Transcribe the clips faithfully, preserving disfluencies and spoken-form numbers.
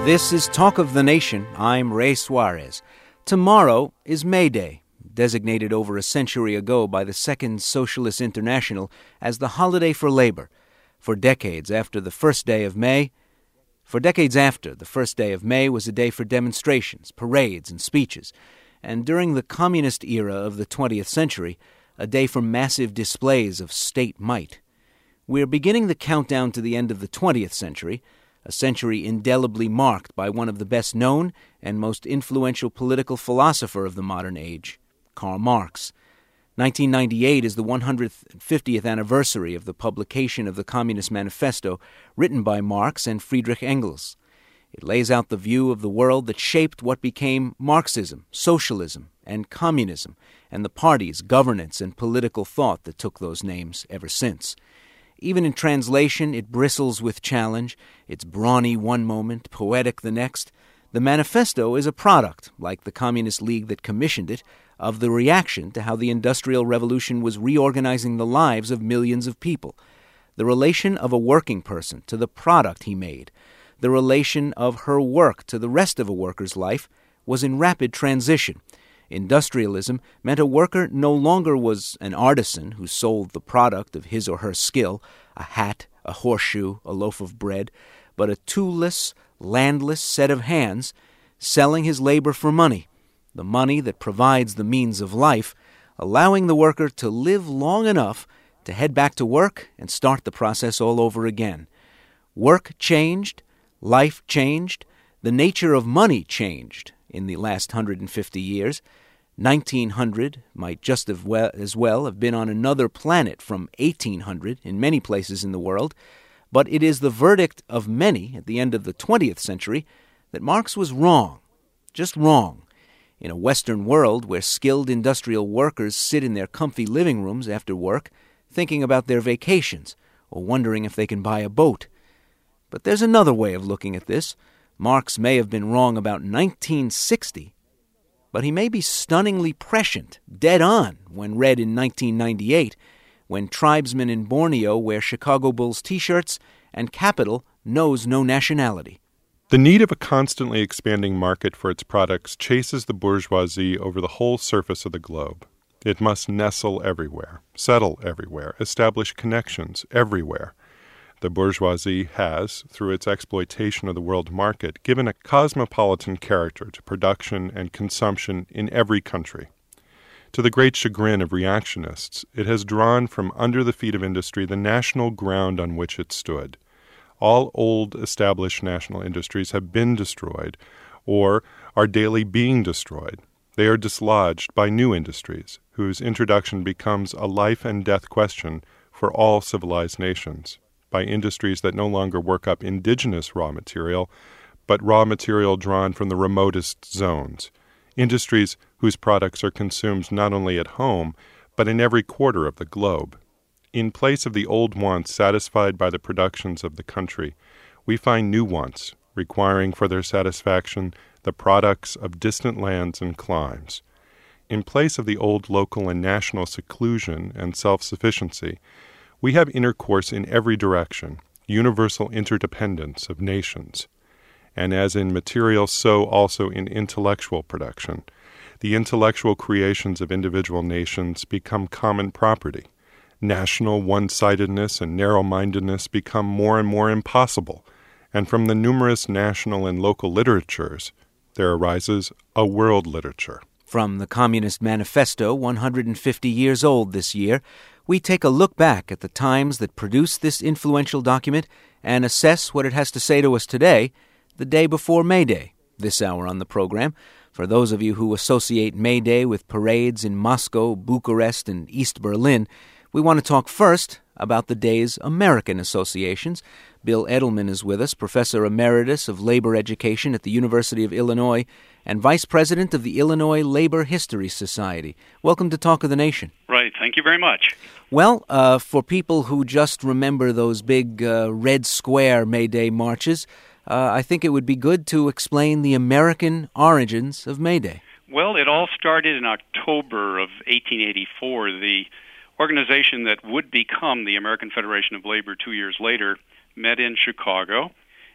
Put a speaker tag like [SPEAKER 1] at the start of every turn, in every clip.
[SPEAKER 1] This is Talk of the Nation. I'm Ray Suarez. Tomorrow is May Day, designated over a century ago by the Second Socialist International as the holiday for labor. For decades after the first day of May, for decades after the first day of May was a day for demonstrations, parades, and speeches, and during the communist era of the twentieth century, a day for massive displays of state might. We're beginning the countdown to the end of the twentieth century, a century indelibly marked by one of the best-known and most influential political philosopher of the modern age, Karl Marx. nineteen ninety-eight is the one hundred fiftieth anniversary of the publication of the Communist Manifesto, written by Marx and Friedrich Engels. It lays out the view of the world that shaped what became Marxism, socialism, and communism, and the parties, governance, and political thought that took those names ever since. Even in translation, it bristles with challenge. It's brawny one moment, poetic the next. The manifesto is a product, like the Communist League that commissioned it, of the reaction to how the Industrial Revolution was reorganizing the lives of millions of people. The relation of a working person to the product he made, the relation of her work to the rest of a worker's life, was in rapid transition. Industrialism meant a worker no longer was an artisan who sold the product of his or her skill, a hat, a horseshoe, a loaf of bread, but a toolless, landless set of hands selling his labor for money, the money that provides the means of life, allowing the worker to live long enough to head back to work and start the process all over again. Work changed, life changed, the nature of money changed in the last one hundred fifty years. nineteen hundred might just as well, as well have been on another planet from eighteen hundred in many places in the world, but it is the verdict of many at the end of the twentieth century that Marx was wrong, just wrong. In a Western world where skilled industrial workers sit in their comfy living rooms after work, thinking about their vacations or wondering if they can buy a boat. But there's another way of looking at this. Marx may have been wrong about nineteen sixty, but he may be stunningly prescient, dead on, when read in nineteen ninety-eight, when tribesmen in Borneo wear Chicago Bulls t-shirts and capital knows no nationality.
[SPEAKER 2] The need of a constantly expanding market for its products chases the bourgeoisie over the whole surface of the globe. It must nestle everywhere, settle everywhere, establish connections everywhere. The bourgeoisie has, through its exploitation of the world market, given a cosmopolitan character to production and consumption in every country. To the great chagrin of reactionists, it has drawn from under the feet of industry the national ground on which it stood. All old established national industries have been destroyed or are daily being destroyed. They are dislodged by new industries, whose introduction becomes a life and death question for all civilized nations, by industries that no longer work up indigenous raw material, but raw material drawn from the remotest zones, industries whose products are consumed not only at home, but in every quarter of the globe. In place of the old wants satisfied by the productions of the country, we find new wants, requiring for their satisfaction the products of distant lands and climes. In place of the old local and national seclusion and self-sufficiency, we have intercourse in every direction, universal interdependence of nations. And as in material, so also in intellectual production. The intellectual creations of individual nations become common property. National one-sidedness and narrow-mindedness become more and more impossible, and from the numerous national and local literatures, there arises a world literature.
[SPEAKER 1] From the Communist Manifesto, one hundred fifty years old this year, we take a look back at the times that produced this influential document and assess what it has to say to us today, the day before May Day, this hour on the program. For those of you who associate May Day with parades in Moscow, Bucharest, and East Berlin, we want to talk first about the day's American associations. Bill Edelman is with us, Professor Emeritus of Labor Education at the University of Illinois and Vice President of the Illinois Labor History Society. Welcome to Talk of the Nation.
[SPEAKER 3] Right. Thank you very much.
[SPEAKER 1] Well, uh, for people who just remember those big uh, Red Square May Day marches, uh, I think it would be good to explain the American origins of May Day.
[SPEAKER 3] Well, it all started in October of eighteen eighty-four. The organization that would become the American Federation of Labor two years later met in Chicago,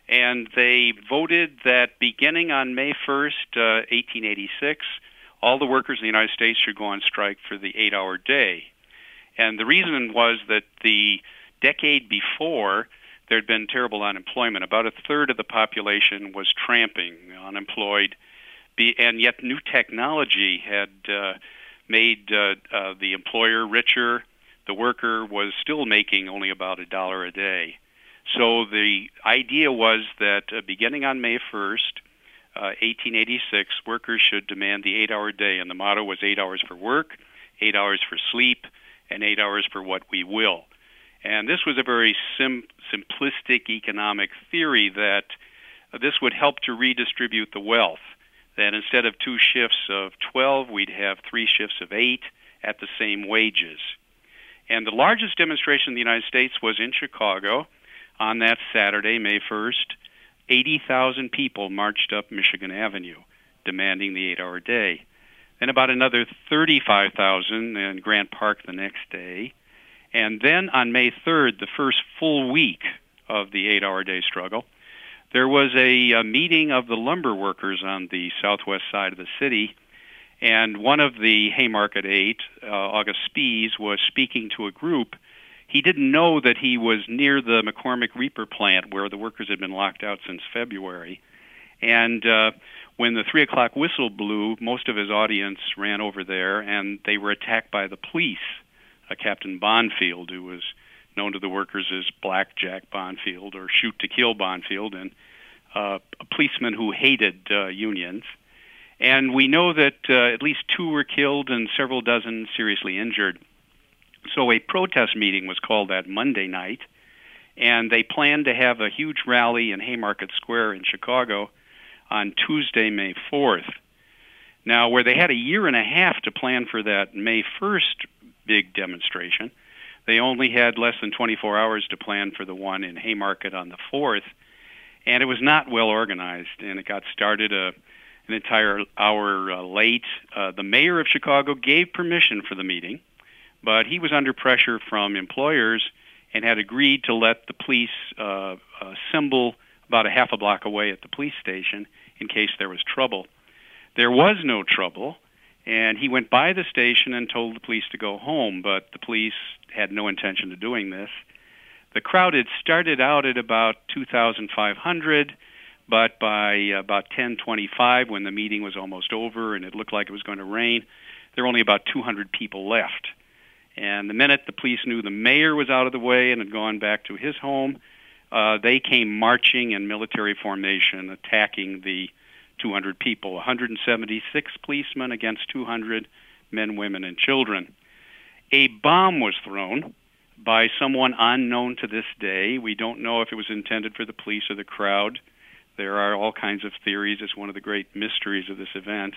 [SPEAKER 3] And they voted that beginning on May first, uh, eighteen eighty-six, all the workers in the United States should go on strike for the eight-hour day. And the reason was that the decade before, there had been terrible unemployment. About a third of the population was tramping, unemployed, be, and yet new technology had uh, made uh, uh, the employer richer. The worker was still making only about a dollar a day. So the idea was that uh, beginning on May first, uh, eighteen eighty-six, workers should demand the eight-hour day, and the motto was eight hours for work, eight hours for sleep, and eight hours for what we will. And this was a very sim- simplistic economic theory that uh, this would help to redistribute the wealth, that instead of two shifts of twelve, we'd have three shifts of eight at the same wages. And the largest demonstration in the United States was in Chicago on that Saturday, May first. eighty thousand people marched up Michigan Avenue demanding the eight-hour day. Then about another thirty-five thousand in Grant Park the next day. And then on May third, the first full week of the eight-hour day struggle, there was a, a meeting of the lumber workers on the southwest side of the city, and one of the Haymarket Eight, uh, August Spies, was speaking to a group. He didn't know that he was near the McCormick Reaper plant where the workers had been locked out since February. And uh, when the three o'clock whistle blew, most of his audience ran over there, and they were attacked by the police. Uh, Captain Bonfield, who was known to the workers as Black Jack Bonfield or Shoot to Kill Bonfield, and uh, a policeman who hated uh, unions. And we know that uh, at least two were killed and several dozen seriously injured. So a protest meeting was called that Monday night, and they planned to have a huge rally in Haymarket Square in Chicago on Tuesday, May fourth. Now, where they had a year and a half to plan for that May first big demonstration, they only had less than twenty-four hours to plan for the one in Haymarket on the fourth, and it was not well organized, and it got started a, an entire hour uh, late. Uh, the mayor of Chicago gave permission for the meeting, but he was under pressure from employers and had agreed to let the police uh, assemble about a half a block away at the police station in case there was trouble. There was no trouble, and he went by the station and told the police to go home, but the police had no intention of doing this. The crowd had started out at about two thousand five hundred, but by about ten twenty-five, when the meeting was almost over and it looked like it was going to rain, there were only about two hundred people left. And the minute the police knew the mayor was out of the way and had gone back to his home, uh, they came marching in military formation, attacking the two hundred people, one hundred seventy-six policemen against two hundred men, women, and children. A bomb was thrown by someone unknown to this day. We don't know if it was intended for the police or the crowd. There are all kinds of theories. It's one of the great mysteries of this event.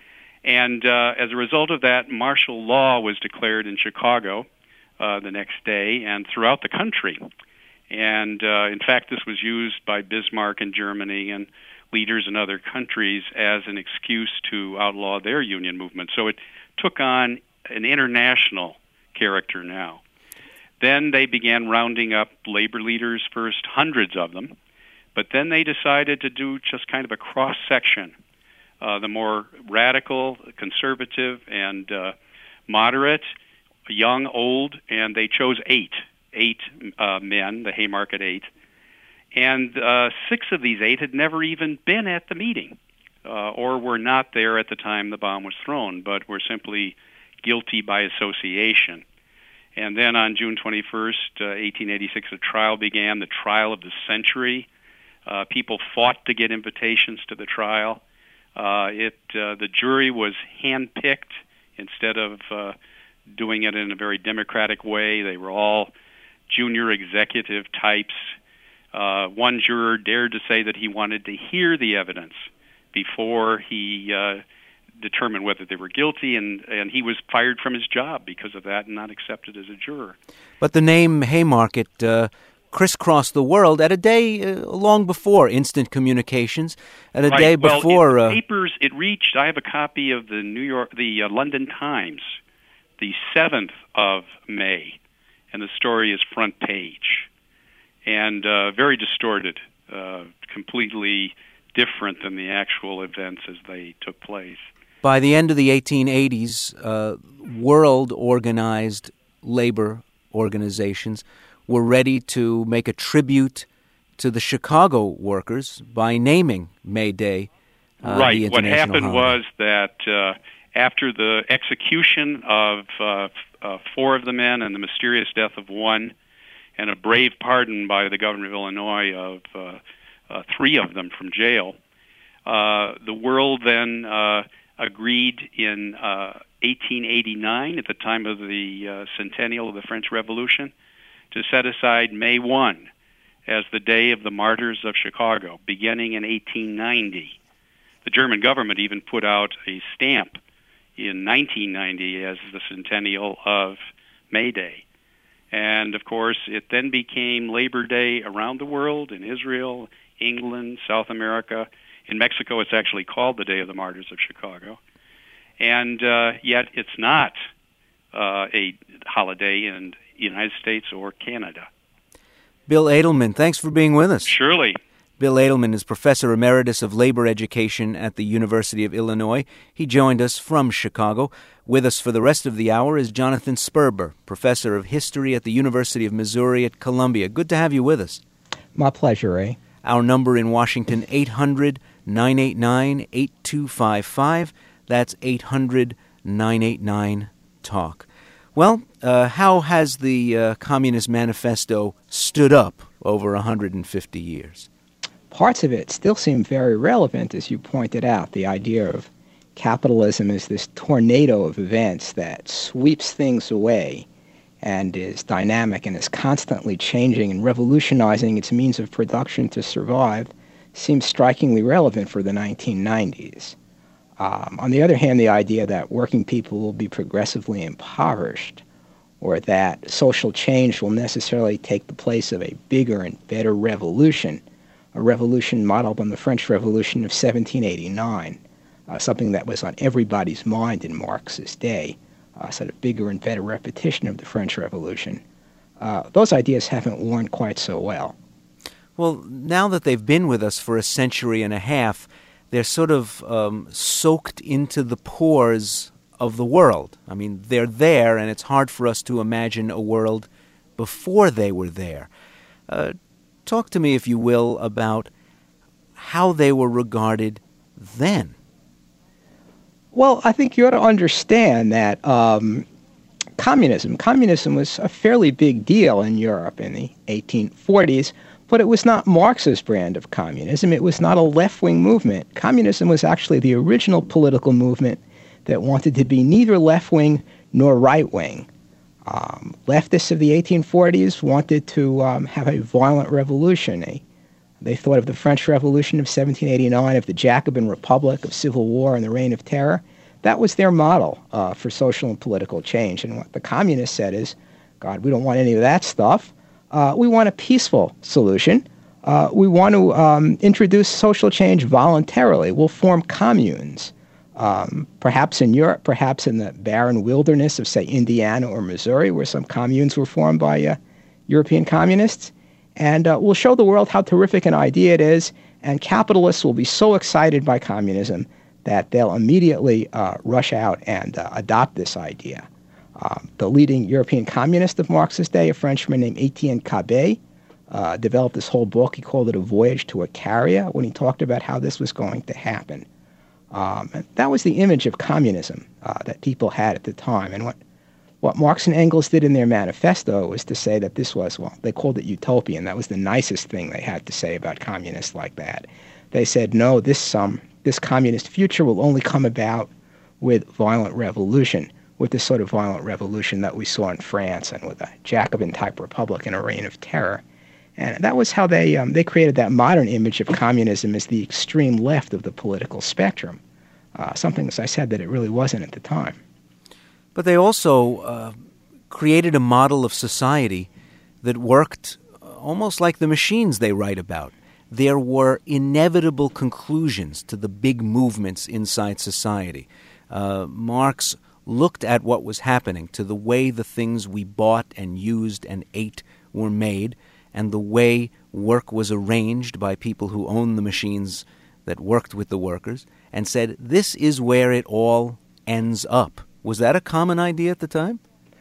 [SPEAKER 3] And uh, as a result of that, martial law was declared in Chicago uh, the next day and throughout the country. And uh, in fact, this was used by Bismarck in Germany and leaders in other countries as an excuse to outlaw their union movement. So it took on an international character now. Then they began rounding up labor leaders first, hundreds of them, but then they decided to do just kind of a cross-section. Uh, the more radical, conservative, and uh, moderate, young, old, and they chose eight, eight uh, men, the Haymarket Eight. And uh, six of these eight had never even been at the meeting uh, or were not there at the time the bomb was thrown, but were simply guilty by association. And then on June twenty-first, uh, eighteen eighty-six, a trial began, the trial of the century. Uh, people fought to get invitations to the trial. Uh, it uh, the jury was handpicked instead of uh, doing it in a very democratic way. They were all junior executive types. Uh, one juror dared to say that he wanted to hear the evidence before he uh, determined whether they were guilty, and, and he was fired from his job because of that and not accepted as a juror.
[SPEAKER 1] But the name Haymarket uh, crisscrossed the world at a day uh, long before instant communications, at a
[SPEAKER 3] right.
[SPEAKER 1] day
[SPEAKER 3] well,
[SPEAKER 1] before...
[SPEAKER 3] Well,
[SPEAKER 1] uh,
[SPEAKER 3] the papers, it reached, I have a copy of the New York, the uh, London Times, the seventh of May, and the story is front page. And uh, very distorted uh, completely different than the actual events as they took place.
[SPEAKER 1] By the end of the eighteen eighties, uh, world-organized labor organizations were ready to make a tribute to the Chicago workers by naming May Day uh,
[SPEAKER 3] right.
[SPEAKER 1] the
[SPEAKER 3] What
[SPEAKER 1] international
[SPEAKER 3] happened
[SPEAKER 1] holiday.
[SPEAKER 3] was that uh, after the execution of uh, uh, four of the men and the mysterious death of one, and a brave pardon by the governor of Illinois of uh, uh, three of them from jail, uh, the world then uh, agreed in uh, eighteen eighty-nine, at the time of the uh, centennial of the French Revolution, to set aside May first as the Day of the Martyrs of Chicago, beginning in eighteen ninety. The German government even put out a stamp in nineteen ninety as the centennial of May Day. And, of course, it then became Labor Day around the world, in Israel, England, South America. In Mexico, it's actually called the Day of the Martyrs of Chicago. And uh, yet it's not uh, a holiday in the United States or Canada.
[SPEAKER 1] Bill Edelman, thanks for being with us.
[SPEAKER 3] Surely.
[SPEAKER 1] Bill Edelman is Professor Emeritus of Labor Education at the University of Illinois. He joined us from Chicago. With us for the rest of the hour is Jonathan Sperber, Professor of History at the University of Missouri at Columbia. Good to have you with us.
[SPEAKER 4] My pleasure, Ray.
[SPEAKER 1] Our number in Washington, eight hundred, nine eight nine, eight two five five. That's eight hundred, nine eight nine, talk. Well, uh, how has the uh, Communist Manifesto stood up over one hundred fifty years?
[SPEAKER 4] Parts of it still seem very relevant, as you pointed out. The idea of capitalism is this tornado of events that sweeps things away and is dynamic and is constantly changing and revolutionizing its means of production to survive seems strikingly relevant for the nineteen nineties. Um, on the other hand, the idea that working people will be progressively impoverished or that social change will necessarily take the place of a bigger and better revolution, a revolution modeled on the French Revolution of seventeen eighty-nine, uh, something that was on everybody's mind in Marx's day, a sort of bigger and better repetition of the French Revolution. Uh, those ideas haven't worn quite so well.
[SPEAKER 1] Well, now that they've been with us for a century and a half, they're sort of um, soaked into the pores of the world. I mean, they're there, and it's hard for us to imagine a world before they were there. Uh, talk to me, if you will, about how they were regarded then.
[SPEAKER 4] Well, I think you ought to understand that um, communism, communism was a fairly big deal in Europe in the eighteen forties, but it was not Marx's brand of communism. It was not a left-wing movement. Communism was actually the original political movement that wanted to be neither left-wing nor right-wing. Um, leftists of the eighteen forties wanted to um, have a violent revolution. They, they thought of the French Revolution of seventeen eighty-nine, of the Jacobin Republic, of civil war and the Reign of Terror. That was their model uh, for social and political change. And what the communists said is, God, we don't want any of that stuff. Uh, we want a peaceful solution. Uh, we want to um, introduce social change voluntarily. We'll form communes, um, perhaps in Europe, perhaps in the barren wilderness of, say, Indiana or Missouri, where some communes were formed by uh, European communists. And uh, we'll show the world how terrific an idea it is, and capitalists will be so excited by communism that they'll immediately uh, rush out and uh, adopt this idea. Uh, the leading European communist of Marx's day, a Frenchman named Etienne Cabet, uh, developed this whole book. He called it A Voyage to Icaria, when he talked about how this was going to happen. Um, and that was the image of communism uh, that people had at the time. And what, what Marx and Engels did in their manifesto was to say that this was, well, they called it utopian. That was the nicest thing they had to say about communists like that. They said, no, this, um, this communist future will only come about with violent revolution, with this sort of violent revolution that we saw in France and with a Jacobin-type republic and a reign of terror. And that was how they um, they created that modern image of communism as the extreme left of the political spectrum, uh, something, as I said, that it really wasn't at the time.
[SPEAKER 1] But they also uh, created a model of society that worked almost like the machines they write about. There were inevitable conclusions to the big movements inside society. Uh, Marx looked at what was happening, to the way the things we bought and used and ate were made, and the way work was arranged by people who owned the machines that worked with the workers, and said, this is where it all ends up. Was that a common idea at the time?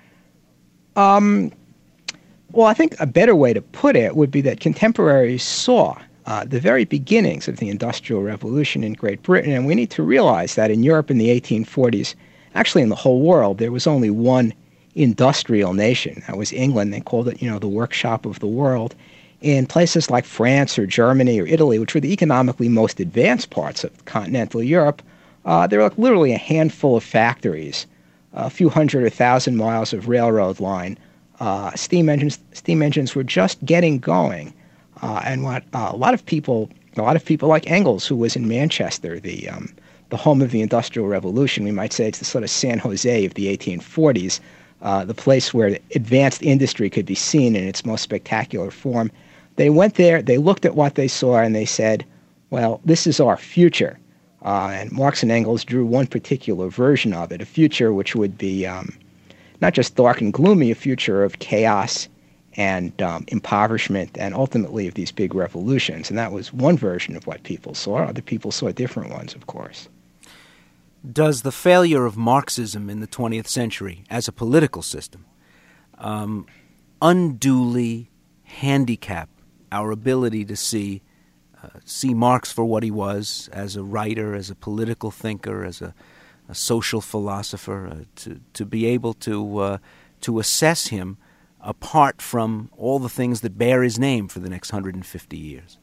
[SPEAKER 4] Um, well, I think a better way to put it would be that contemporaries saw uh, the very beginnings of the Industrial Revolution in Great Britain, and we need to realize that in Europe in the eighteen forties, actually in the whole world, there was only one industrial nation. That was England. They called it, you know, the workshop of the world. In places like France or Germany or Italy, which were the economically most advanced parts of continental Europe, uh, there were like literally a handful of factories, a few hundred or thousand miles of railroad line. Uh, steam engines, steam engines were just getting going, uh, and what uh, a lot of people, a lot of people like Engels, who was in Manchester, the um, the home of the Industrial Revolution, we might say it's the sort of San Jose of the eighteen forties, uh, the place where advanced industry could be seen in its most spectacular form. They went there, they looked at what they saw, and they said, well, this is our future. Uh, and Marx and Engels drew one particular version of it, a future which would be um, not just dark and gloomy, a future of chaos and um, impoverishment and ultimately of these big revolutions. And that was one version of what people saw. Other people saw different ones, of course.
[SPEAKER 1] Does the failure of Marxism in the twentieth century as a political system um, unduly handicap our ability to see uh, see Marx for what he was, as a writer, as a political thinker, as a, a social philosopher, uh, to to be able to uh, to assess him apart from all the things that bear his name for the next one hundred fifty years?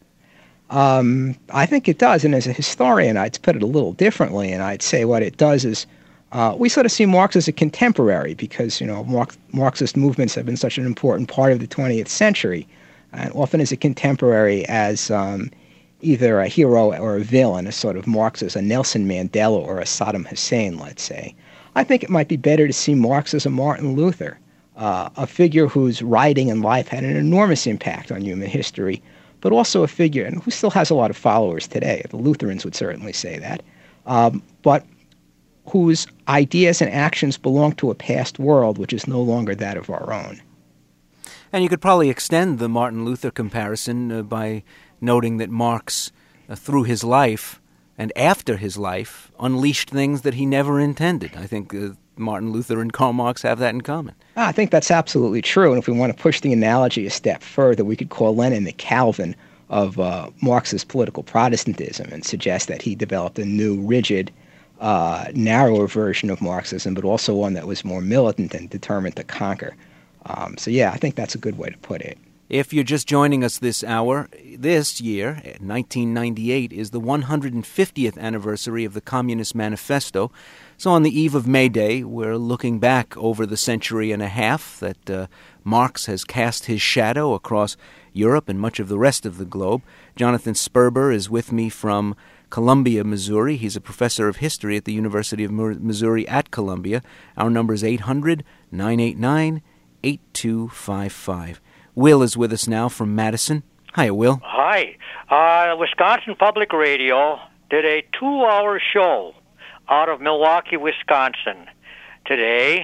[SPEAKER 4] Um, I think it does, and as a historian, I'd put it a little differently, and I'd say what it does is uh, we sort of see Marx as a contemporary because, you know, Marx, Marxist movements have been such an important part of the twentieth century, and often as a contemporary as um, either a hero or a villain, a sort of Marx as a Nelson Mandela or a Saddam Hussein, let's say. I think it might be better to see Marx as a Martin Luther, uh, a figure whose writing and life had an enormous impact on human history, but also a figure, and who still has a lot of followers today. The Lutherans would certainly say that, um, but whose ideas and actions belong to a past world which is no longer that of our own.
[SPEAKER 1] And you could probably extend the Martin Luther comparison uh, by noting that Marx, uh, through his life and after his life, unleashed things that he never intended. I think uh, Martin Luther and Karl Marx have that in common.
[SPEAKER 4] I think that's absolutely true. And if we want to push the analogy a step further, we could call Lenin the Calvin of uh, Marx's political Protestantism and suggest that he developed a new, rigid, uh, narrower version of Marxism, but also one that was more militant and determined to conquer. Um, so, yeah, I think that's a good way to put it.
[SPEAKER 1] If you're just joining us this hour, this year, nineteen ninety-eight, is the one hundred fiftieth anniversary of the Communist Manifesto. So on the eve of May Day, we're looking back over the century and a half that uh, Marx has cast his shadow across Europe and much of the rest of the globe. Jonathan Sperber is with me from Columbia, Missouri. He's a professor of history at the University of Missouri at Columbia. Our number is eight hundred, nine eight nine, eight two five five. Will is with us now from Madison. Hi, Will.
[SPEAKER 5] Hi. Uh, Wisconsin Public Radio did a two-hour show out of Milwaukee, Wisconsin today,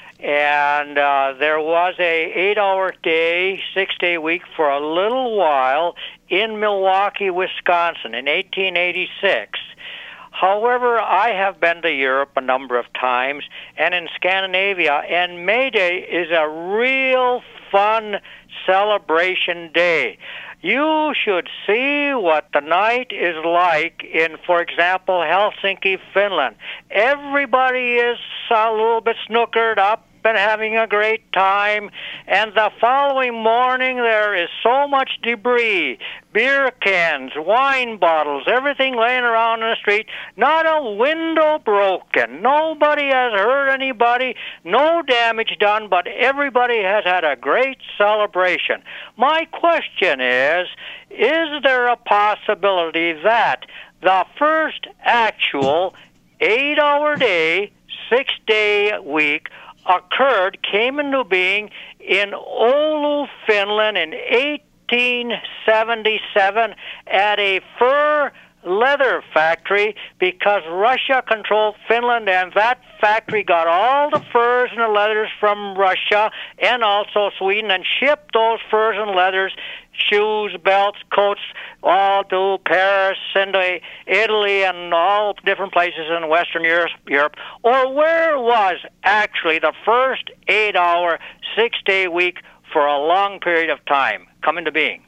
[SPEAKER 5] and uh, there was a eight-hour day, six-day week for a little while in Milwaukee, Wisconsin in eighteen eighty-six. However, I have been to Europe a number of times and in Scandinavia, and May Day is a real fun celebration day. You should see what the night is like in, for example, Helsinki, Finland. Everybody is a little bit snookered up and having a great time, and the following morning there is so much debris, beer cans, wine bottles, everything laying around in the street, not a window broken, nobody has hurt anybody, no damage done, but everybody has had a great celebration. My question is, is there a possibility that the first actual eight-hour day, six-day week occurred, came into being in Oulu, Finland in eighteen seventy-seven at a fur leather factory because Russia controlled Finland, and that factory got all the furs and the leathers from Russia and also Sweden and shipped those furs and leathers, shoes, belts, coats, all to Paris and to Italy and all different places in Western Europe. Or where was actually the first eight-hour, six-day week for a long period of time come into being?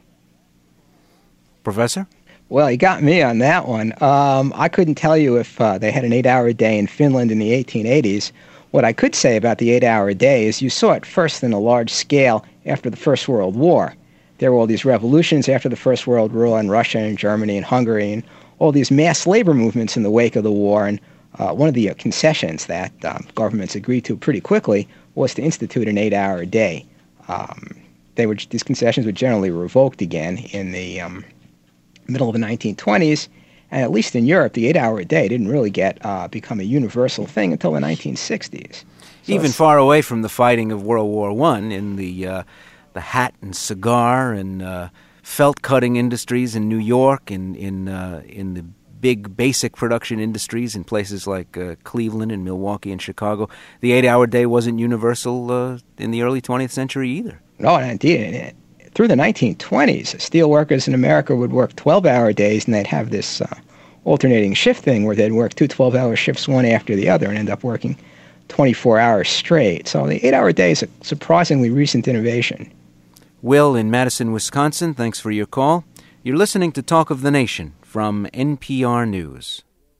[SPEAKER 1] Professor?
[SPEAKER 4] Well, you got me on that one. Um, I couldn't tell you if uh, they had an eight-hour day in Finland in the eighteen eighties. What I could say about the eight-hour day is you saw it first in a large scale after the First World War. There were all these revolutions after the First World War in Russia and Germany and Hungary, and all these mass labor movements in the wake of the war. And uh, one of the uh, concessions that um, governments agreed to pretty quickly was to institute an eight-hour day. Um, they were these concessions were generally revoked again in the um, middle of the nineteen twenties, and at least in Europe, the eight-hour day didn't really get uh, become a universal thing until the nineteen sixties. So
[SPEAKER 1] Even far away from the fighting of World War One, in the uh, the hat and cigar and uh, felt cutting industries in New York, in in uh, in the big basic production industries in places like uh, Cleveland and Milwaukee and Chicago, the eight-hour day wasn't universal uh, in the early twentieth century either.
[SPEAKER 4] No, indeed. Through the nineteen twenties, steel workers in America would work twelve-hour days, and they'd have this uh, alternating shift thing where they'd work two twelve-hour shifts one after the other and end up working twenty-four hours straight. So the eight-hour day is a surprisingly recent innovation.
[SPEAKER 1] Will in Madison, Wisconsin, thanks for your call. You're listening to Talk of the Nation from N P R News.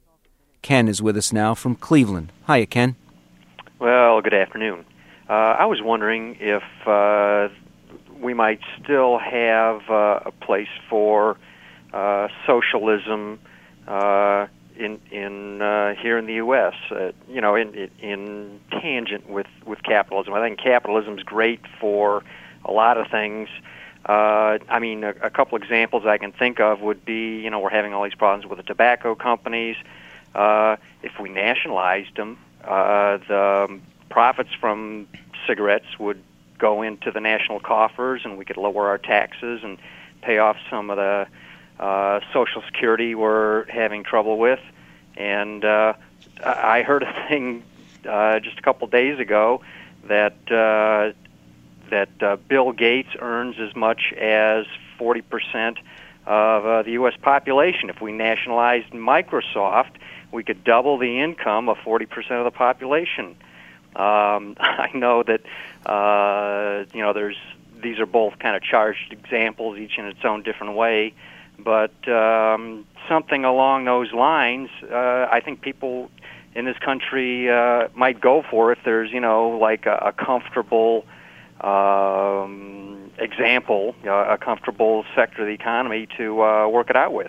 [SPEAKER 1] Ken is with us now from Cleveland. Hiya, Ken.
[SPEAKER 6] Well, good afternoon. Uh, I was wondering if uh, we might still have uh, a place for uh, socialism uh, in in uh, here in the U S Uh, you know, in, in in tangent with with capitalism. I think capitalism is great for a lot of things. Uh, I mean, a, a couple examples I can think of would be, you know, we're having all these problems with the tobacco companies. Uh, if we nationalized them, uh, the profits from cigarettes would go into the national coffers, and we could lower our taxes and pay off some of the uh, Social Security we're having trouble with. And uh, I heard a thing uh, just a couple days ago that uh, that uh, Bill Gates earns as much as forty percent of uh, the U S population. If we nationalized Microsoft, we could double the income of forty percent of the population. Um, I know that uh, you know there's these are both kind of charged examples, each in its own different way, but um, something along those lines, uh, I think people in this country uh, might go for if there's you know like a, a comfortable um, example, uh, a comfortable sector of the economy to uh, work it out with.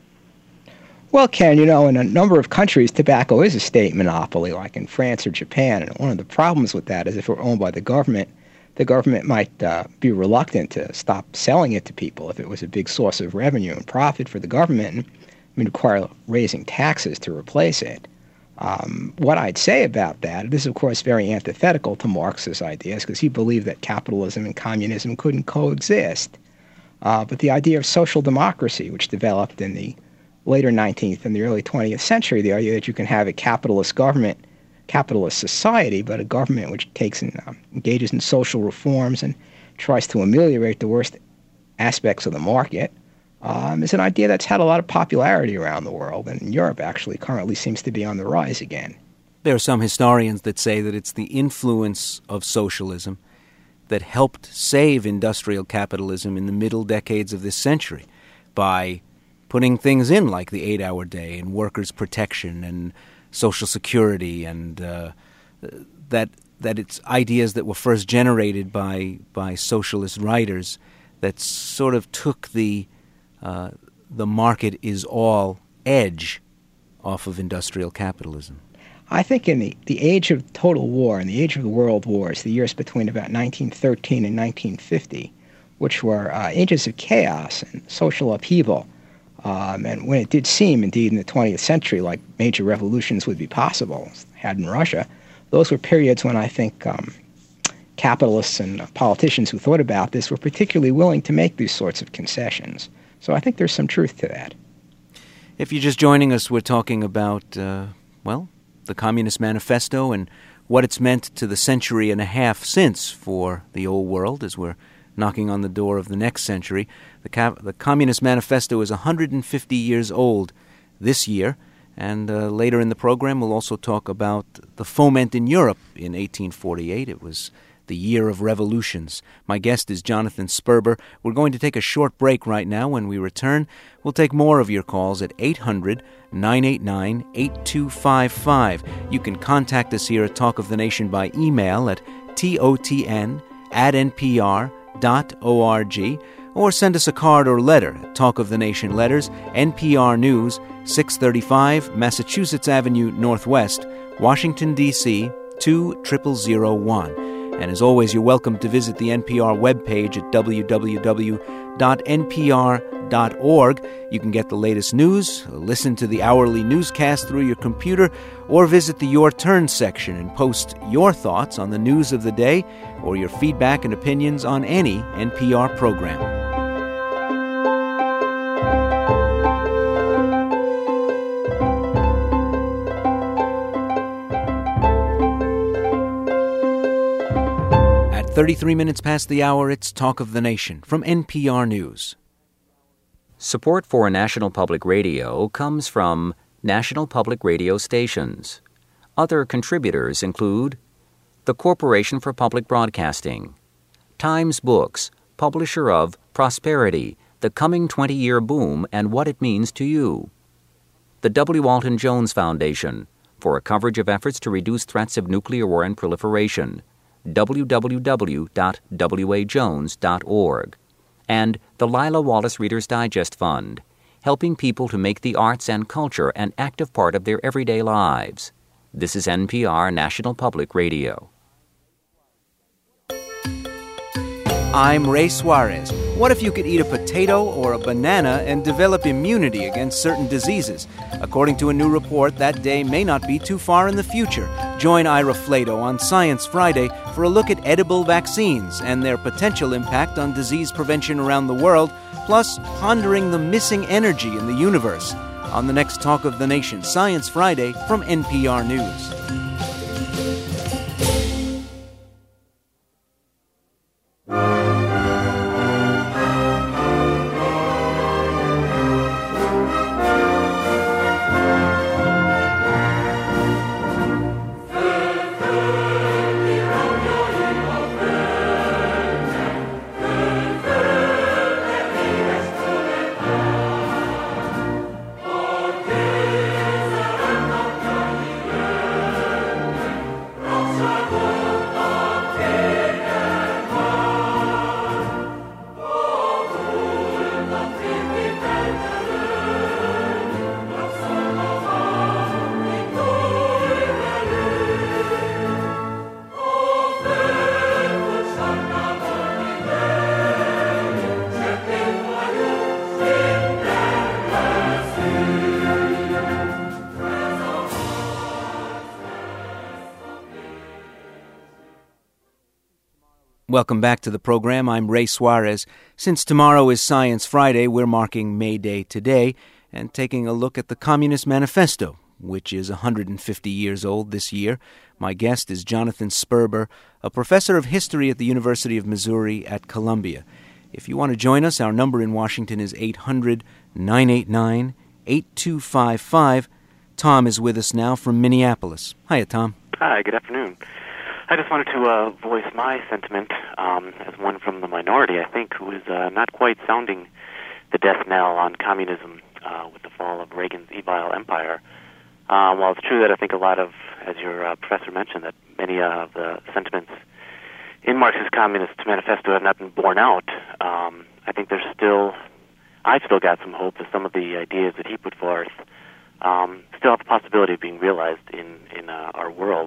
[SPEAKER 4] Well, Ken, you know, in a number of countries, tobacco is a state monopoly, like in France or Japan. And one of the problems with that is if it were owned by the government, the government might uh, be reluctant to stop selling it to people if it was a big source of revenue and profit for the government, and I mean, require raising taxes to replace it. Um, what I'd say about that, this is, of course, very antithetical to Marx's ideas, because he believed that capitalism and communism couldn't coexist. Uh, but the idea of social democracy, which developed in the later nineteenth and the early twentieth century, the idea that you can have a capitalist government, capitalist society, but a government which takes and uh, engages in social reforms and tries to ameliorate the worst aspects of the market, um, is an idea that's had a lot of popularity around the world, and in Europe actually currently seems to be on the rise again.
[SPEAKER 1] There are some historians that say that it's the influence of socialism that helped save industrial capitalism in the middle decades of this century by putting things in like the eight-hour day and workers' protection and Social Security, and uh, that that it's ideas that were first generated by by socialist writers that sort of took the uh, the market is all edge off of industrial capitalism.
[SPEAKER 4] I think in the, the age of total war, in the age of the world wars, the years between about nineteen thirteen and nineteen fifty, which were uh, ages of chaos and social upheaval, Um, and when it did seem, indeed, in the twentieth century, like major revolutions would be possible, as they had in Russia, those were periods when I think um, capitalists and uh, politicians who thought about this were particularly willing to make these sorts of concessions. So I think there's some truth to that.
[SPEAKER 1] If you're just joining us, we're talking about, uh, well, the Communist Manifesto and what it's meant to the century and a half since for the old world as we're knocking on the door of the next century. The, Ca- the Communist Manifesto is one hundred fifty years old this year, and uh, later in the program we'll also talk about the foment in Europe in eighteen forty-eight. It was the year of revolutions. My guest is Jonathan Sperber. We're going to take a short break right now. When we return, we'll take more of your calls at eight hundred, nine eight nine, eight two five five. You can contact us here at Talk of the Nation by email at totn at npr dot org, or send us a card or letter at Talk of the Nation Letters, N P R News, six thirty-five Massachusetts Avenue Northwest, Washington, D C two zero zero zero one. And as always, you're welcome to visit the N P R webpage at w w w dot n p r dot org. You can get the latest news, listen to the hourly newscast through your computer, or visit the Your Turn section and post your thoughts on the news of the day or your feedback and opinions on any N P R program. thirty-three minutes past the hour, it's Talk of the Nation from N P R News.
[SPEAKER 7] Support for National Public Radio comes from National Public Radio stations. Other contributors include the Corporation for Public Broadcasting, Times Books, publisher of Prosperity, The Coming twenty-Year Boom and What It Means to You, the W. Alton Jones Foundation, for a coverage of efforts to reduce threats of nuclear war and proliferation, w w w dot w a jones dot org, and the Lila Wallace Reader's Digest Fund, helping people to make the arts and culture an active part of their everyday lives. This is N P R National Public Radio.
[SPEAKER 1] I'm Ray Suarez. What if you could eat a potato or a banana and develop immunity against certain diseases? According to a new report, that day may not be too far in the future. Join Ira Flato on Science Friday for a look at edible vaccines and their potential impact on disease prevention around the world, plus pondering the missing energy in the universe. On the next Talk of the Nation, Science Friday from N P R News. Welcome back to the program. I'm Ray Suarez. Since tomorrow is Science Friday, we're marking May Day today and taking a look at the Communist Manifesto, which is one hundred fifty years old this year. My guest is Jonathan Sperber, a professor of history at the University of Missouri at Columbia. If you want to join us, our number in Washington is eight hundred, nine eight nine, eight two five five. Tom is with us now from Minneapolis. Hiya, Tom.
[SPEAKER 8] Hi, good afternoon. I just wanted to uh, voice my sentiment um, as one from the minority, I think, who is uh, not quite sounding the death knell on communism uh, with the fall of Reagan's evil empire. Uh, while it's true that I think a lot of, as your uh, professor mentioned, that many of the sentiments in Marxist Communist Manifesto have not been borne out, um, I think there's still, I've still got some hope that some of the ideas that he put forth um, still have the possibility of being realized in, in uh, our world.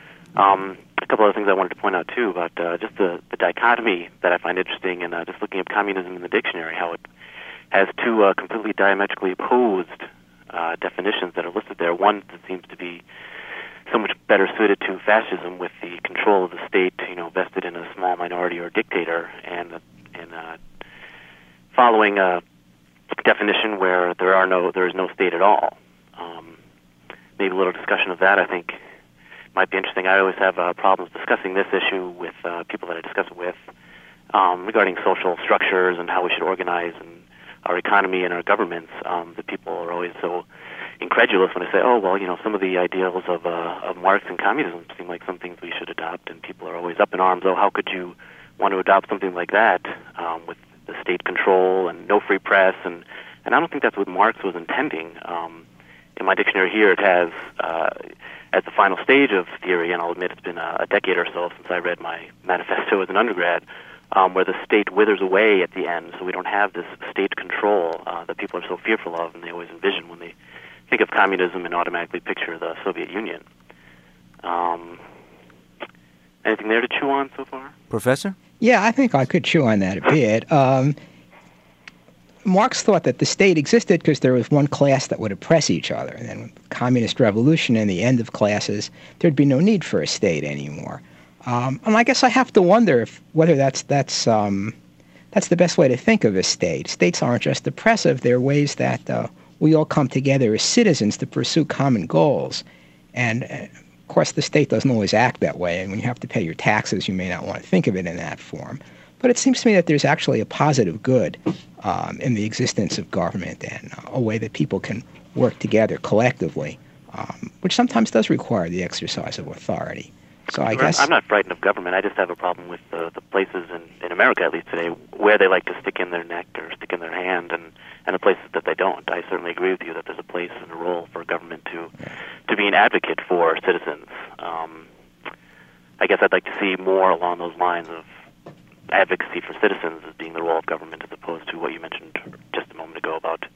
[SPEAKER 8] Um, a couple other things I wanted to point out, too, about uh, just the, the dichotomy that I find interesting in uh, just looking at communism in the dictionary, how it has two uh, completely diametrically opposed uh, definitions that are listed there. One that seems to be so much better suited to fascism, with the control of the state, you know, vested in a small minority or dictator, and, and uh, following uh, definition where there are no there is no state at all. Um, maybe a little discussion of that, I think, might be interesting. I always have uh, problems discussing this issue with uh, people that I discuss it with um, regarding social structures and how we should organize and our economy and our governments. Um, the people are always so incredulous when I say, oh, well, you know, some of the ideals of, uh, of Marx and communism seem like some things we should adopt, and people are always up in arms. Oh, how could you want to adopt something like that um, with the state control and no free press? And, and I don't think that's what Marx was intending. Um, in my dictionary here, it has, uh, at the final stage of theory, and I'll admit it's been a, a decade or so since I read my manifesto as an undergrad, um, where the state withers away at the end, so we don't have this state control uh, that people are so fearful of, and they always envision when they think of communism and automatically picture the Soviet Union. Um, anything there to chew on so far?
[SPEAKER 1] Professor?
[SPEAKER 4] Yeah, I think I could chew on that a bit. Um, Marx thought that the state existed because there was one class that would oppress each other. And then with the communist revolution and the end of classes, there'd be no need for a state anymore. Um, and I guess I have to wonder if whether that's that's um, that's the best way to think of a state. States aren't just oppressive; they're ways that uh, we all come together as citizens to pursue common goals. And uh, of course, the state doesn't always act that way. And when you have to pay your taxes, you may not want to think of it in that form. But it seems to me that there's actually a positive good um, in the existence of government and uh, a way that people can work together collectively, um, which sometimes does require the exercise of authority. So I guess
[SPEAKER 8] I'm not frightened of government. I just have a problem with the, the places in, in America, at least today, where they like to stick in their neck or stick in their hand, and, and the places that they don't. I certainly agree with you that there's a place and a role for government to to be an advocate for citizens. Um, I guess I'd like to see more along those lines of advocacy for citizens as being the role of government, as opposed to what you mentioned just a moment ago about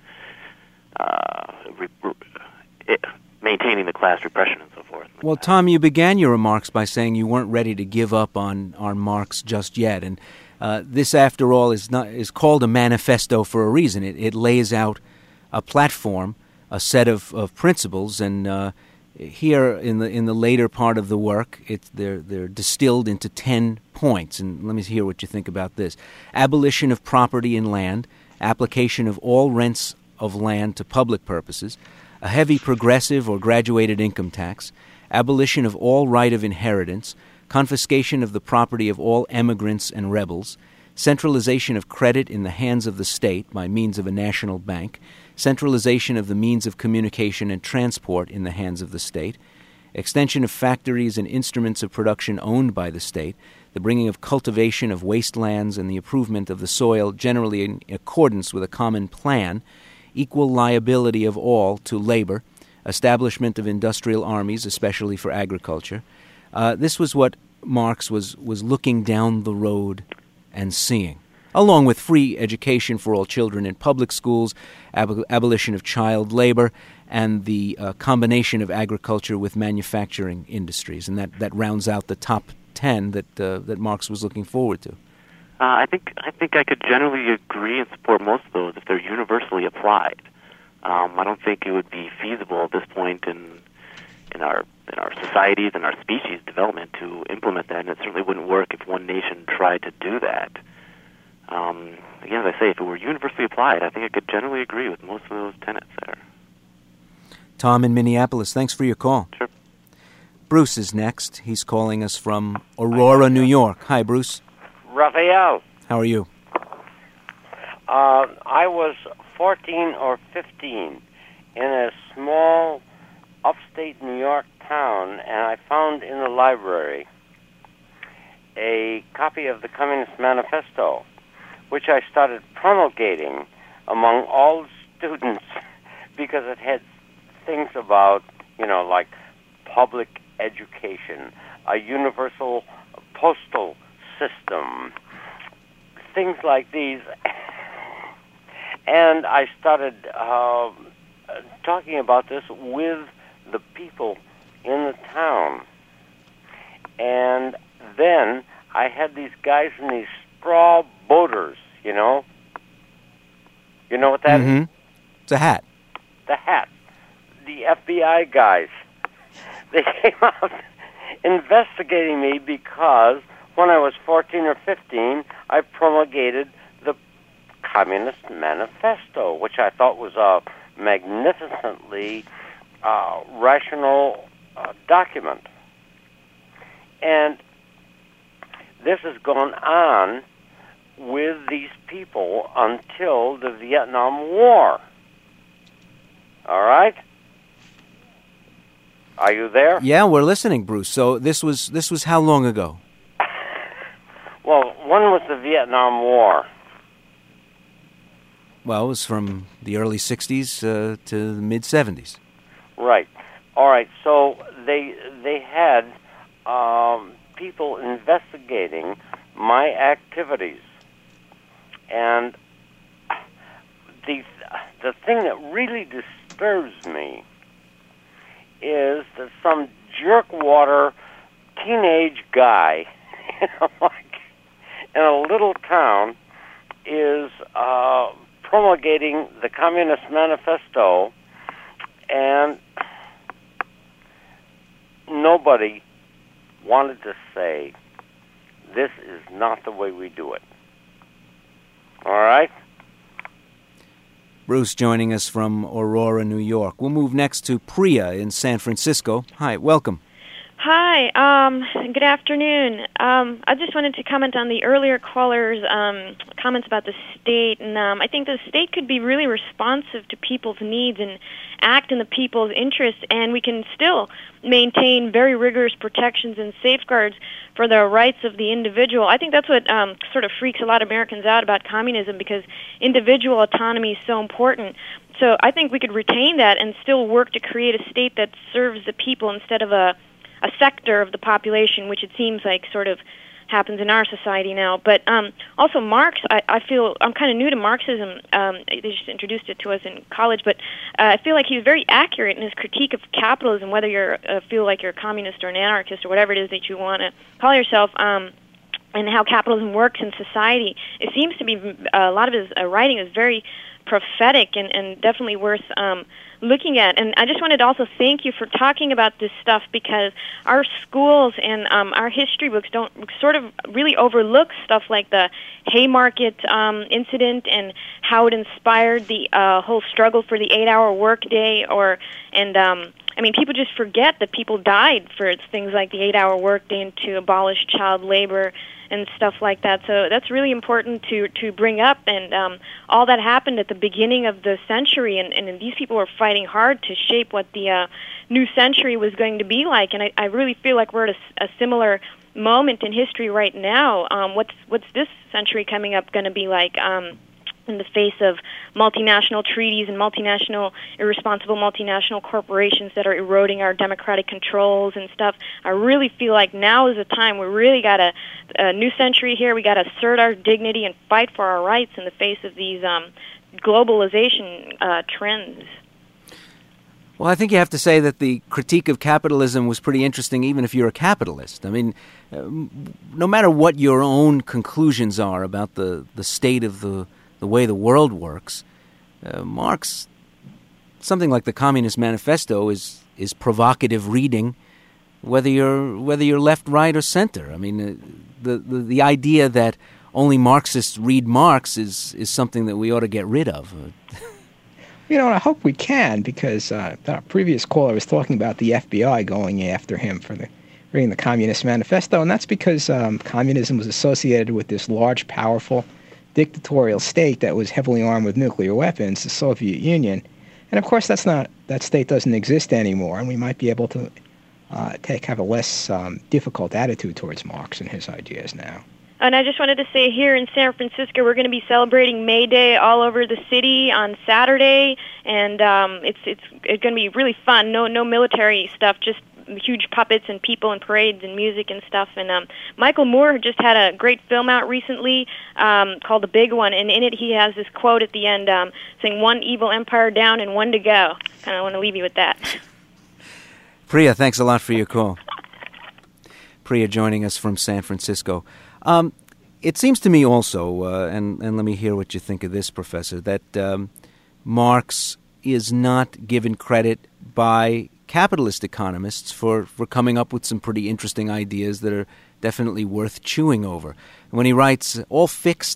[SPEAKER 8] uh, re- re- it, maintaining the class repression and so forth.
[SPEAKER 1] Well, Tom, you began your remarks by saying you weren't ready to give up on, on Marx just yet, and uh, this, after all, is not is called a manifesto for a reason. It, it lays out a platform, a set of, of principles, and uh, here in the in the later part of the work, it's they're they're distilled into ten points. And let me hear what you think about this: abolition of property in land, application of all rents of land to public purposes, a heavy progressive or graduated income tax, abolition of all right of inheritance, confiscation of the property of all emigrants and rebels, centralization of credit in the hands of the state by means of a national bank, centralization of the means of communication and transport in the hands of the state, extension of factories and instruments of production owned by the state, the bringing of cultivation of wastelands and the improvement of the soil generally in accordance with a common plan, equal liability of all to labor, establishment of industrial armies, especially for agriculture. Uh, this was what Marx was, was looking down the road and seeing, along with free education for all children in public schools, ab- abolition of child labor, and the uh, combination of agriculture with manufacturing industries. And that, that rounds out the top ten that uh, that Marx was looking forward to.
[SPEAKER 8] Uh, I think I think I could generally agree and support most of those if they're universally applied. Um, I don't think it would be feasible at this point in in our in our societies and our species development to implement that, and it certainly wouldn't work if one nation tried to do that. Um, again, as I say, if it were universally applied, I think I could generally agree with most of those tenets there.
[SPEAKER 1] Tom in Minneapolis, thanks for your call.
[SPEAKER 8] Sure.
[SPEAKER 1] Bruce is next. He's calling us from Aurora, New York. Hi, Bruce.
[SPEAKER 9] Raphael.
[SPEAKER 1] How are you?
[SPEAKER 9] Uh, I was fourteen or fifteen in a small upstate New York town, and I found in the library a copy of the Communist Manifesto, which I started promulgating among all the students because it had things about, you know, like public education, a universal postal system, things like these. And I started uh, talking about this with the people in the town. And then I had these guys in these straw boaters, you know? You know what that
[SPEAKER 1] mm-hmm.
[SPEAKER 9] is?
[SPEAKER 1] It's a hat.
[SPEAKER 9] The hat. The F B I guys. They came out investigating me because when I was fourteen or fifteen, I promulgated the Communist Manifesto, which I thought was a magnificently uh, rational uh, document. And this has gone on with these people until the Vietnam War. All right? Are you there?
[SPEAKER 1] Yeah, we're listening, Bruce. So this was this was how long ago?
[SPEAKER 9] Well, when was the Vietnam War?
[SPEAKER 1] Well, it was from the early sixties uh, to the mid-seventies.
[SPEAKER 9] Right. All right. So they they had um, people investigating my activities, and the the thing that really disturbs me is that some jerkwater teenage guy, you know, like in a little town, is uh, promulgating the Communist Manifesto, and nobody wanted to say, this is not the way we do it. All right?
[SPEAKER 1] Bruce joining us from Aurora, New York. We'll move next to Priya in San Francisco. Hi, welcome.
[SPEAKER 10] Hi, um, good afternoon. Um, I just wanted to comment on the earlier caller's um, comments about the state, and um, I think the state could be really responsive to people's needs and act in the people's interest, and we can still maintain very rigorous protections and safeguards for the rights of the individual. I think that's what um, sort of freaks a lot of Americans out about communism, because individual autonomy is so important. So I think we could retain that and still work to create a state that serves the people instead of a a sector of the population, which it seems like sort of happens in our society now. But um, also Marx, I, I feel, I'm kind of new to Marxism. Um, they just introduced it to us in college, but uh, I feel like he was very accurate in his critique of capitalism, whether you uh, feel like you're a communist or an anarchist or whatever it is that you want to call yourself, um, and how capitalism works in society. It seems to be, uh, a lot of his uh, writing is very prophetic and, and definitely worth um, looking at. And I just wanted to also thank you for talking about this stuff, because our schools and um, our history books don't sort of really overlook stuff like the Haymarket um, incident and how it inspired the uh, whole struggle for the eight-hour workday. Or and um, I mean, people just forget that people died for things like the eight-hour workday and to abolish child labor and stuff like that. So that's really important to to bring up. And um, all that happened at the beginning of the century, and, and these people were fighting hard to shape what the uh, new century was going to be like. And I, I really feel like we're at a, a similar moment in history right now. Um, what's what's this century coming up going to be like? Um, in the face of multinational treaties and multinational, irresponsible multinational corporations that are eroding our democratic controls and stuff, I really feel like now is the time. We really got a, a new century here. We got to assert our dignity and fight for our rights in the face of these um, globalization uh, trends.
[SPEAKER 1] Well, I think you have to say that the critique of capitalism was pretty interesting, even if you're a capitalist. I mean, uh, no matter what your own conclusions are about the, the state of the the way the world works, uh, Marx, something like the Communist Manifesto is is provocative reading, whether you're whether you're left, right, or center. I mean, uh, the, the the idea that only Marxists read Marx is is something that we ought to get rid of.
[SPEAKER 4] You know, and I hope we can, because uh, our previous caller was talking about the F B I going after him for the reading the Communist Manifesto, and that's because um, communism was associated with this large, powerful, dictatorial state that was heavily armed with nuclear weapons, the Soviet Union. And of course, that's not that state doesn't exist anymore, and we might be able to uh, take have a less um, difficult attitude towards Marx and his ideas now.
[SPEAKER 10] And I just wanted to say, here in San Francisco, we're going to be celebrating May Day all over the city on Saturday, and um, it's it's it's going to be really fun. No no military stuff, just huge puppets and people and parades and music and stuff. And um, Michael Moore just had a great film out recently um, called The Big One, and in it he has this quote at the end um, saying, "One evil empire down and one to go." Kind of want to leave you with that.
[SPEAKER 1] Priya, thanks a lot for your call. Priya joining us from San Francisco. Um, it seems to me also, uh, and, and let me hear what you think of this, Professor, that um, Marx is not given credit by capitalist economists for, for coming up with some pretty interesting ideas that are definitely worth chewing over. When he writes, all fixed,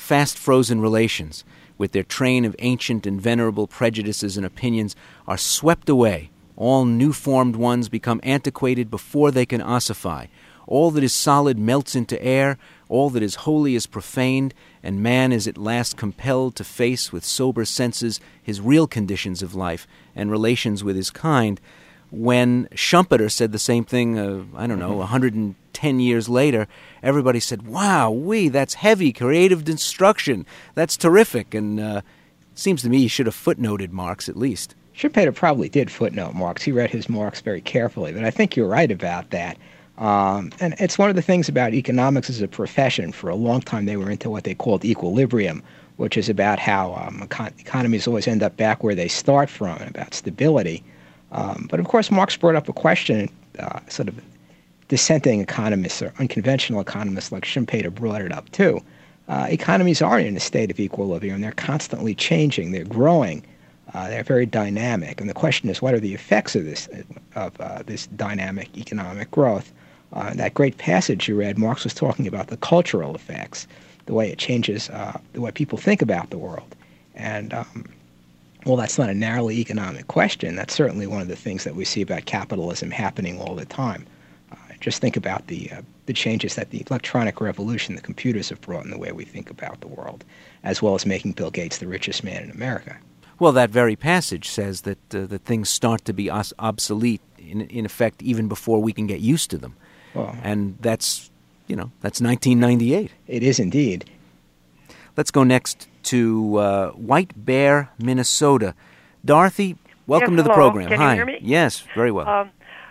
[SPEAKER 1] fast-frozen relations, with their train of ancient and venerable prejudices and opinions, are swept away. All new-formed ones become antiquated before they can ossify. All that is solid melts into air, all that is holy is profaned, and man is at last compelled to face with sober senses his real conditions of life and relations with his kind. When Schumpeter said the same thing, uh, I don't know, one hundred ten years later, everybody said, wow, we, that's heavy, creative destruction. That's terrific. And uh, it seems to me he should have footnoted Marx at least.
[SPEAKER 4] Schumpeter probably did footnote Marx. He read his Marx very carefully, but I think you're right about that. Um, and it's one of the things about economics as a profession. For a long time, they were into what they called equilibrium, which is about how um, econ- economies always end up back where they start from, and about stability. Um, but of course, Marx brought up a question, uh, sort of dissenting economists or unconventional economists like Schumpeter brought it up too. Uh, economies aren't in a state of equilibrium. They're constantly changing. They're growing. Uh, they're very dynamic. And the question is, what are the effects of this, of uh, this dynamic economic growth? Uh, in that great passage you read, Marx was talking about the cultural effects, the way it changes uh, the way people think about the world. And, um, well, that's not a narrowly economic question. That's certainly one of the things that we see about capitalism happening all the time. Uh, just think about the uh, the changes that the electronic revolution, the computers have brought in the way we think about the world, as well as making Bill Gates the richest man in America.
[SPEAKER 1] Well, that very passage says that uh, that things start to be os- obsolete, in, in effect, even before we can get used to them.
[SPEAKER 4] Well,
[SPEAKER 1] and that's, you know, that's nineteen ninety-eight.
[SPEAKER 4] It is indeed.
[SPEAKER 1] Let's go next to uh, White Bear, Minnesota. Dorothy, welcome
[SPEAKER 11] yes,
[SPEAKER 1] to the
[SPEAKER 11] hello.
[SPEAKER 1] program.
[SPEAKER 11] Can
[SPEAKER 1] Hi.
[SPEAKER 11] you hear me?
[SPEAKER 1] Yes, very well.
[SPEAKER 11] Um,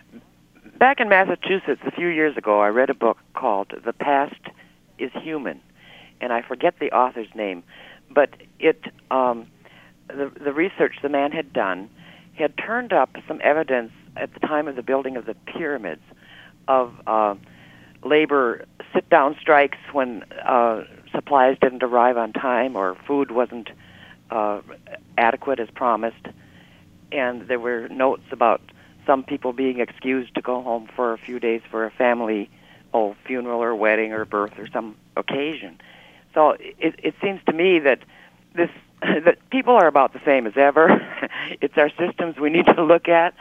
[SPEAKER 11] back in Massachusetts a few years ago, I read a book called The Past is Human, and I forget the author's name, but it um, the, the research the man had done had turned up some evidence at the time of the building of the pyramids of uh, labor sit-down strikes when uh, supplies didn't arrive on time or food wasn't uh, adequate as promised. And there were notes about some people being excused to go home for a few days for a family oh, funeral or wedding or birth or some occasion. So it, it seems to me that this that people are about the same as ever. It's our systems we need to look at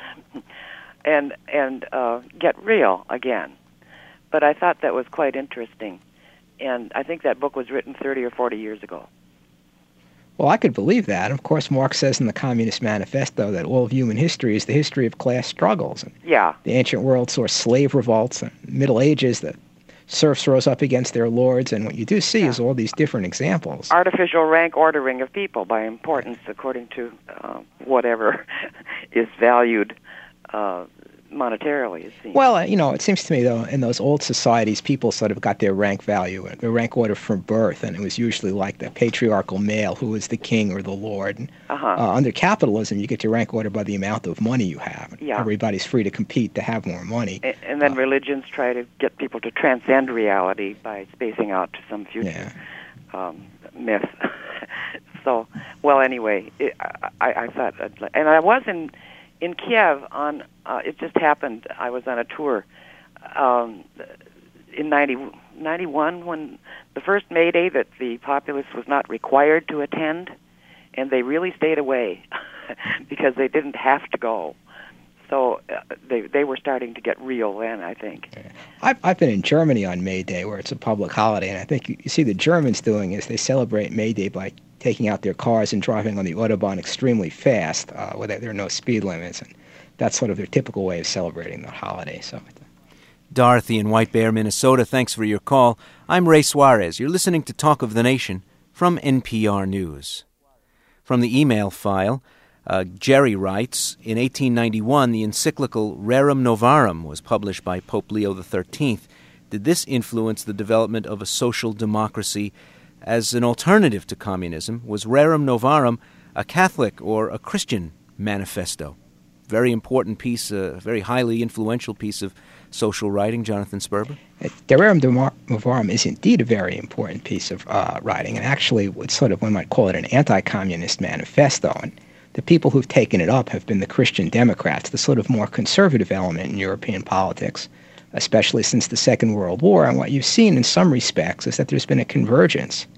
[SPEAKER 11] and and uh, get real again. But I thought that was quite interesting, and I think that book was written thirty or forty years ago.
[SPEAKER 4] Well, I could believe that. Of course, Marx says in the Communist Manifesto that all of human history is the history of class struggles. And
[SPEAKER 11] yeah.
[SPEAKER 4] The ancient world saw slave revolts, and Middle Ages, the serfs rose up against their lords, and what you do see yeah. is all these different examples.
[SPEAKER 11] Artificial rank ordering of people by importance according to uh, whatever is valued uh, monetarily, it seems.
[SPEAKER 4] Well, you know, it seems to me, though, in those old societies, people sort of got their rank value, their rank order from birth, and it was usually like the patriarchal male who was the king or the lord. And,
[SPEAKER 11] uh-huh.
[SPEAKER 4] uh, under capitalism, you get your rank order by the amount of money you have.
[SPEAKER 11] Yeah.
[SPEAKER 4] Everybody's free to compete to have more money.
[SPEAKER 11] And, and then
[SPEAKER 4] uh,
[SPEAKER 11] religions try to get people to transcend reality by spacing out to some future
[SPEAKER 4] yeah.
[SPEAKER 11] um, myth. So, well, anyway, it, I, I thought, and I was in in Kiev on. Uh, it just happened. I was on a tour um, in ninety, ninety-one when the first May Day that the populace was not required to attend, and they really stayed away because they didn't have to go. So uh, they they were starting to get real then, I think.
[SPEAKER 4] I've, I've been in Germany on May Day, where it's a public holiday, and I think you, you see the Germans doing is they celebrate May Day by taking out their cars and driving on the Autobahn extremely fast, uh, where there are no speed limits, and that's sort of their typical way of celebrating the holiday. So,
[SPEAKER 1] Dorothy in White Bear, Minnesota, thanks for your call. I'm Ray Suarez. You're listening to Talk of the Nation from N P R News. From the email file, uh, Jerry writes, in eighteen ninety-one, the encyclical Rerum Novarum was published by Pope Leo the thirteenth. Did this influence the development of a social democracy as an alternative to communism? Was Rerum Novarum a Catholic or a Christian manifesto? Very important piece, a very highly influential piece of social writing, Jonathan Sperber?
[SPEAKER 4] The Rerum Novarum is indeed a very important piece of uh, writing, and actually it's sort of, one might call it an anti-communist manifesto. And the people who've taken it up have been the Christian Democrats, the sort of more conservative element in European politics, especially since the Second World War. And what you've seen in some respects is that there's been a convergence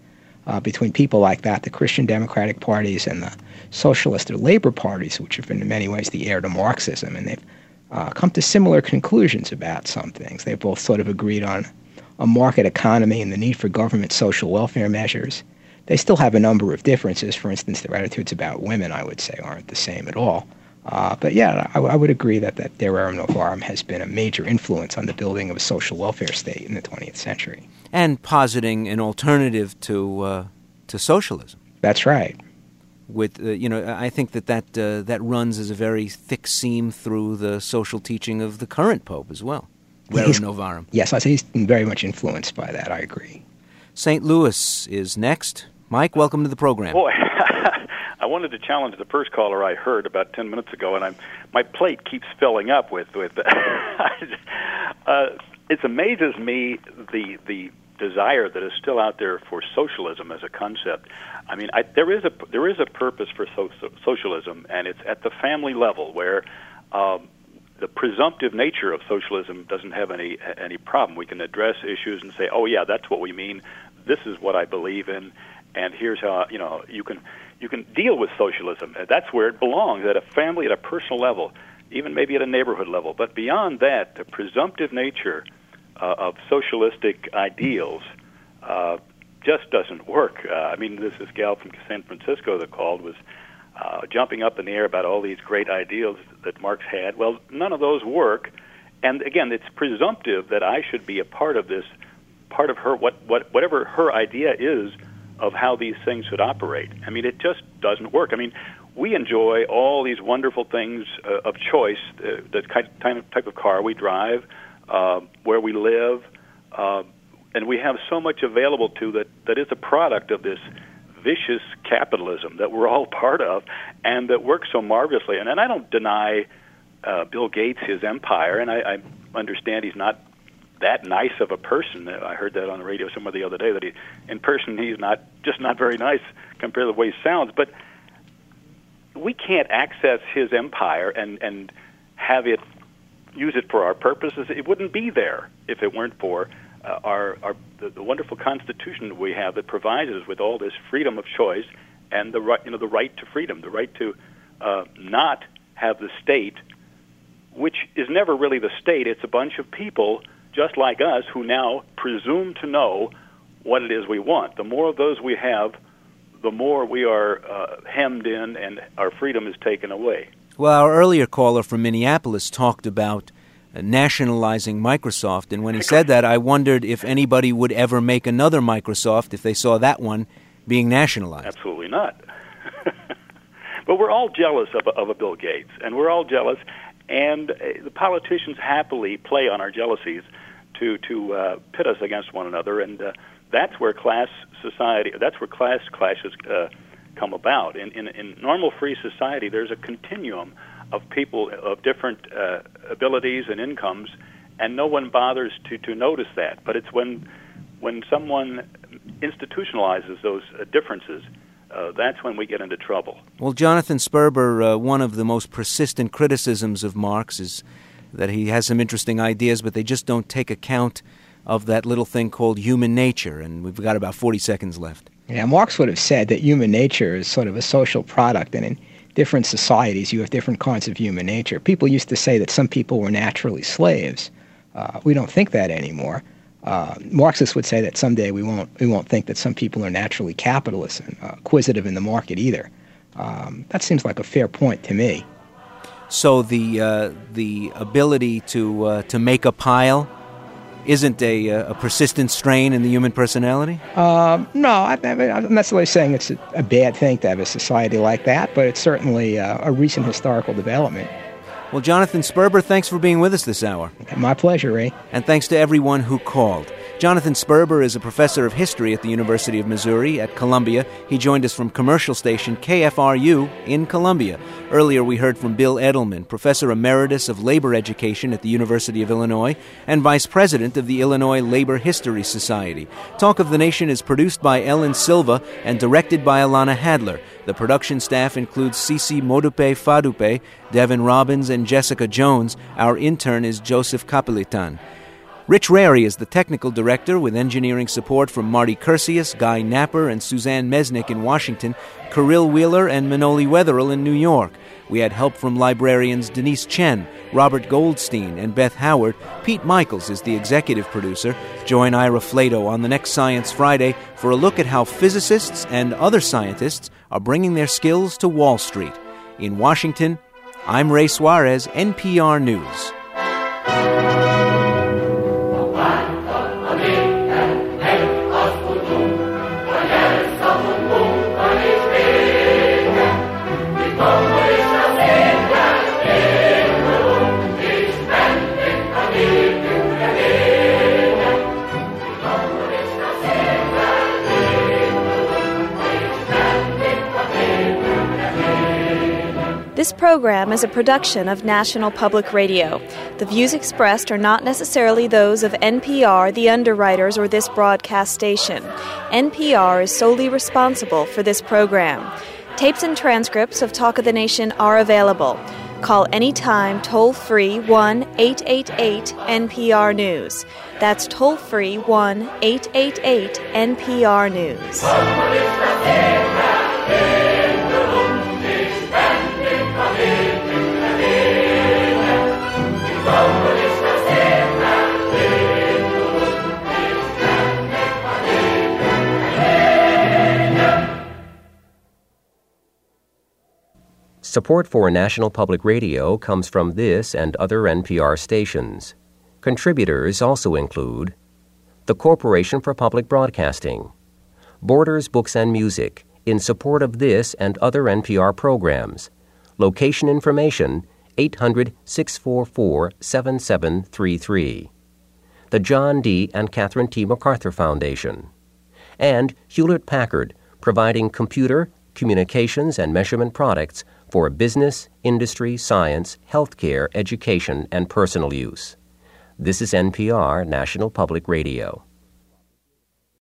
[SPEAKER 4] uh, between people like that, the Christian democratic parties and the socialist or labor parties, which have been in many ways the heir to Marxism, and they've uh, come to similar conclusions about some things. They both sort of agreed on a market economy and the need for government social welfare measures. They still have a number of differences. For instance, their attitudes about women, I would say, aren't the same at all. Uh, but yeah, I, I would agree that, that Der Rerum Novarum has been a major influence on the building of a social welfare state in the twentieth century.
[SPEAKER 1] And positing an alternative to uh, to socialism.
[SPEAKER 4] That's right.
[SPEAKER 1] With uh, you know, I think that that, uh, that runs as a very thick seam through the social teaching of the current Pope as well. Rerum Novarum.
[SPEAKER 4] Yes, I say he's been very much influenced by that. I agree.
[SPEAKER 1] Saint Louis is next. Mike, welcome to the program.
[SPEAKER 12] Boy, I wanted to challenge the first caller I heard about ten minutes ago, and I'm my plate keeps filling up with with. uh, it amazes me the the desire that is still out there for socialism as a concept. I mean, I, there is a there is a purpose for so, so, socialism, and it's at the family level where um, the presumptive nature of socialism doesn't have any any problem. We can address issues and say, "Oh, yeah, that's what we mean. This is what I believe in." And here's how, you know, you can you can deal with socialism. That's where it belongs, at a family, at a personal level, even maybe at a neighborhood level. But beyond that, the presumptive nature uh, of socialistic ideals uh, just doesn't work. Uh, I mean, this, this gal from San Francisco that called was uh, jumping up in the air about all these great ideals that Marx had. Well, none of those work. And again, it's presumptive that I should be a part of this, part of her, what, what whatever her idea is of how these things should operate. I mean, it just doesn't work. I mean, we enjoy all these wonderful things uh, of choice, uh, the kind of type of car we drive, uh, where we live, uh, and we have so much available to that that is a product of this vicious capitalism that we're all part of and that works so marvelously. And, and I don't deny uh, Bill Gates his empire, and I, I understand he's not that nice of a person. I heard that on the radio somewhere the other day, that he, in person, he's not just not very nice compared to the way he sounds. But we can't access his empire and, and have it, use it for our purposes. It wouldn't be there if it weren't for uh, our, our the, the wonderful Constitution that we have that provides us with all this freedom of choice and the right, you know, the right to freedom, the right to uh, not have the state, which is never really the state. It's a bunch of people just like us, who now presume to know what it is we want. The more of those we have, the more we are uh, hemmed in and our freedom is taken away.
[SPEAKER 1] Well, our earlier caller from Minneapolis talked about uh, nationalizing Microsoft, and when he said that, I wondered if anybody would ever make another Microsoft if they saw that one being nationalized.
[SPEAKER 12] Absolutely not. But we're all jealous of a, of a Bill Gates, and we're all jealous, and uh, the politicians happily play on our jealousies to to uh, pit us against one another, and uh, that's where class society, that's where class clashes uh, come about. In, in in normal free society, there's a continuum of people of different uh, abilities and incomes, and no one bothers to, to notice that. But it's when when someone institutionalizes those uh, differences, uh, that's when we get into trouble.
[SPEAKER 1] Well, Jonathan Sperber, uh, one of the most persistent criticisms of Marx is that he has some interesting ideas, but they just don't take account of that little thing called human nature, and we've got about forty seconds left.
[SPEAKER 4] Yeah, Marx would have said that human nature is sort of a social product, and in different societies you have different kinds of human nature. People used to say that some people were naturally slaves. Uh, we don't think that anymore. Uh, Marxists would say that someday we won't we won't think that some people are naturally capitalists and uh, acquisitive in the market either. Um, that seems like a fair point to me.
[SPEAKER 1] So the uh, the ability to uh, to make a pile isn't a, a persistent strain in the human personality?
[SPEAKER 4] Um, no, I, I mean, I'm not necessarily saying it's a, a bad thing to have a society like that, but it's certainly uh, a recent historical development.
[SPEAKER 1] Well, Jonathan Sperber, thanks for being with us this hour.
[SPEAKER 4] My pleasure, Ray.
[SPEAKER 1] And thanks to everyone who called. Jonathan Sperber is a professor of history at the University of Missouri at Columbia. He joined us from commercial station K F R U in Columbia. Earlier we heard from Bill Edelman, professor emeritus of labor education at the University of Illinois and vice president of the Illinois Labor History Society. Talk of the Nation is produced by Ellen Silva and directed by Alana Hadler. The production staff includes Cici Modupe Fadupe, Devin Robbins, and Jessica Jones. Our intern is Joseph Capelitan. Rich Rary is the technical director, with engineering support from Marty Cursius, Guy Napper, and Suzanne Mesnick in Washington, Kirill Wheeler and Manoli Wetherill in New York. We had help from librarians Denise Chen, Robert Goldstein, and Beth Howard. Pete Michaels is the executive producer. Join Ira Flato on the next Science Friday for a look at how physicists and other scientists are bringing their skills to Wall Street. In Washington, I'm Ray Suarez, N P R News.
[SPEAKER 13] This program is a production of National Public Radio. The views expressed are not necessarily those of N P R, the underwriters, or this broadcast station. N P R is solely responsible for this program. Tapes and transcripts of Talk of the Nation are available. Call anytime toll-free one eight eight eight N P R News. That's toll-free one eight eight eight N P R News.
[SPEAKER 7] Support for National Public Radio comes from this and other N P R stations. Contributors also include the Corporation for Public Broadcasting, Borders Books and Music, in support of this and other N P R programs. Location information, eight hundred, six four four, seven seven three three. The John D. and Catherine T. MacArthur Foundation. And Hewlett-Packard, providing computer, communications, and measurement products for business, industry, science, healthcare, education, and personal use. This is N P R, National Public Radio.